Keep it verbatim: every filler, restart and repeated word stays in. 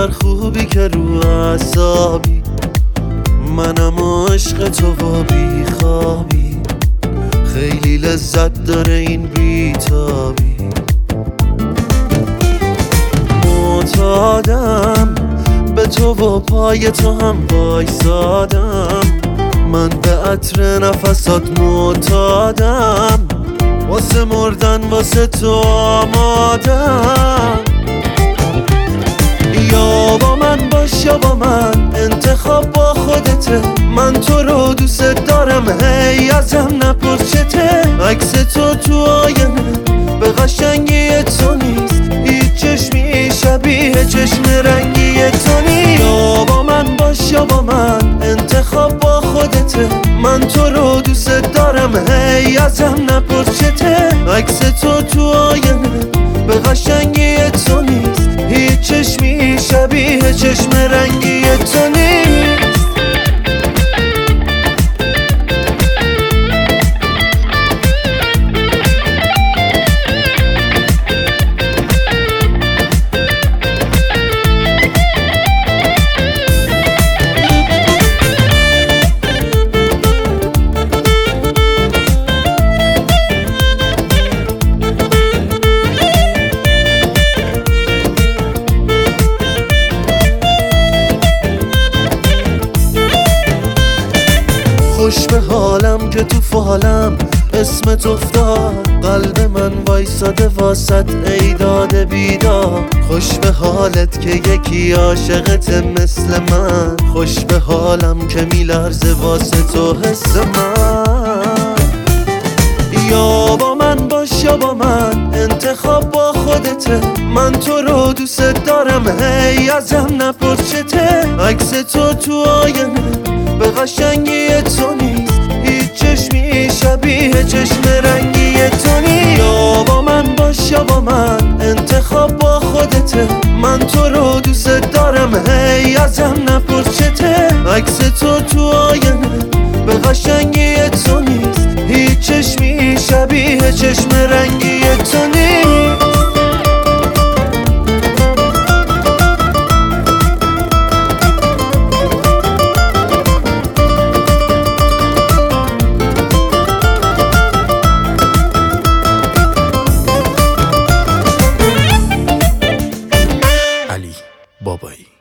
انقدر خوبی که رو اعصابی، منم عشق تو و بی خوابی، خیلی لذت داره این بیتابی. معتادم به تو و پای تو هم وایسادم، من به عطر نفسات معتادم، واسه مردن واسه تو آمادم. یا با من باش یا با من، انتخاب با خودته، من تو رو دوست دارم هی ازم نپرسته. عکس تو تو آینه به قشنگی تو نیست، هیچ چشمی شبیه چشم رنگی تو نیست. یا با من باش یا با من، انتخاب با خودته، من تو رو دوست دارم هی ازم نپرسته. عکس تو تو آینه به قشنگی تو نیست، هیچ چشمی شبیه چشم رنگی تو نیست. خوش به حالم که تو فالم اسمت افتاد، قلب من وایساده واسط ای داده بیدار. خوش به حالت که یکی عاشقت مثل من، خوش به حالم که میلرزه واسه تو حس من. یا با من باش یا با من، انتخاب با خودته، من تو رو دوست دارم هی ازم نپرسته. عکس تو تو آینه به قشنگی تو نیست، هیچ چشمی شبیه چشم رنگی تو نیست. یا با من باش یا با من، انتخاب با خودته، من تو رو دوست دارم هی ازم نپرسته. عکس تو تو آینه به قشنگی تو نیست، هیچ چشمی شبیه چشم رنگی تو نیست. علی بابایی.